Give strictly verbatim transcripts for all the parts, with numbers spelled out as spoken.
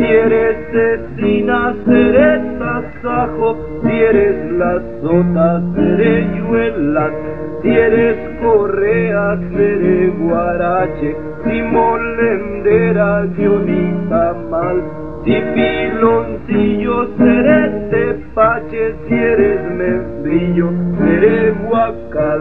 Si eres cecina, seré tasajo. Si eres la sota, seré yuelas. Si eres correa, seré guarache. Si molendera, yo ni tamal. Si piloncillo, seré tepache. Si eres membrillo, seré guacal.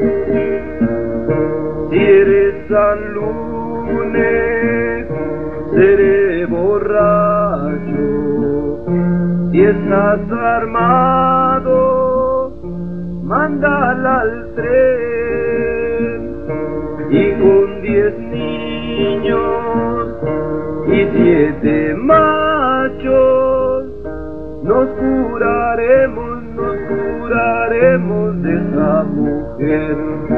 Si eres San Lunes, seré borracho. Si estás armado, mándala al tren. Y con diez niños y siete machos nos curaremos, nos curaremos de esa mujer.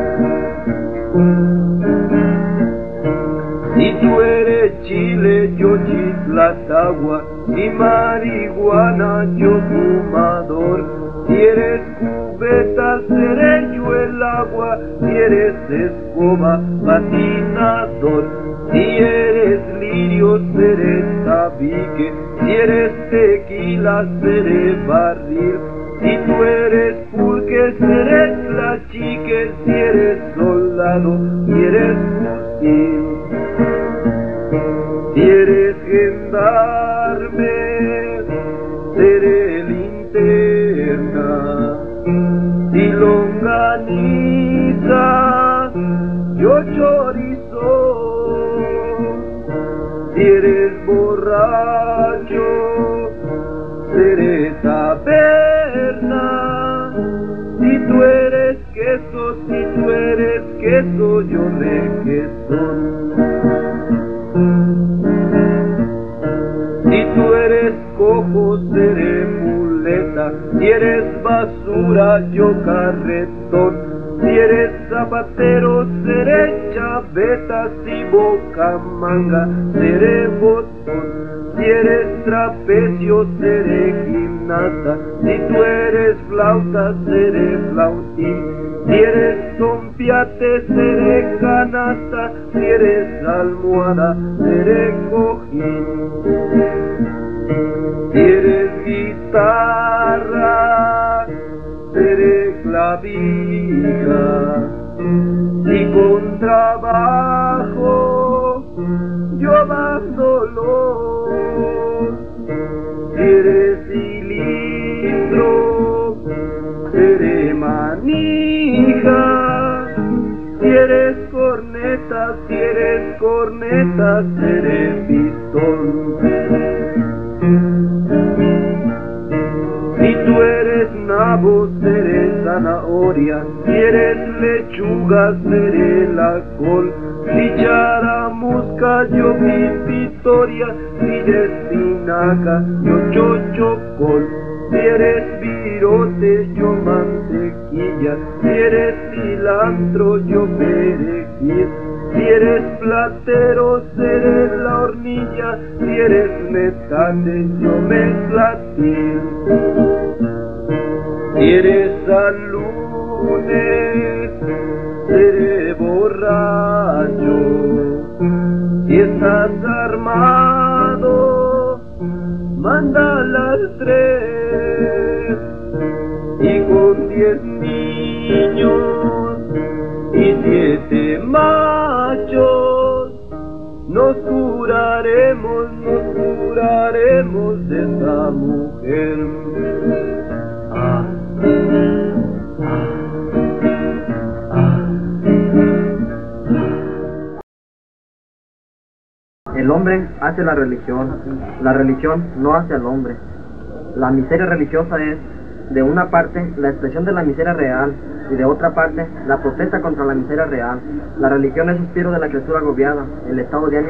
Si tú eres chile, yo chiflatagua. Si marihuana, yo fumador. Si eres cubeta, seré yo el agua. Si eres escoba, patinador. Si eres lirio, seré tabique. Si eres tequila, seré barril. Si tú eres pulque, seré tlachique. Si eres soldado, si eres fusil. Si eres gendarme, seré linterna. Si longaniza, yo chorizo. Si eres borracho, seré taberna. Si tú eres queso, si tú eres queso, yo requesón. Si tú eres cojo, seré muleta. Si eres basura, yo carretón. Si eres zapatero, seré chaveta. Si boca manga, seré botón. Si eres trapecio, seré gimnasta. Si tú eres flauta, seré flautín. Si eres tompiate, seré canasta. Si eres almohada, seré cojín. Si eres guitarra, seré clavija. Si con trabajo, yo abandono. Si eres cilindro, seré manija. Si eres corneta, si eres corneta, seré pistón. Si tú eres nabo, seré zanahoria. Si eres lechuga, seré la col. Si charamusca, yo mi victoria. Si eres espinaca, yo chochocol. Si eres virote, yo mantequilla. Si eres cilantro, yo perejil. Si eres platero, seré la hornilla. Si eres metate, yo mezclatil. Si eres San Lunes, seré borracho. Si estás armado, mándala al tren. Y con diez niños y siete machos nos curaremos, nos curaremos de esa mujer. Ah, ah, ah. El hombre hace la religión, la religión no hace al hombre. La miseria religiosa es, de una parte, la expresión de la miseria real, y de otra parte, la protesta contra la miseria real. La religión es el suspiro de la criatura agobiada, el estado de ánimo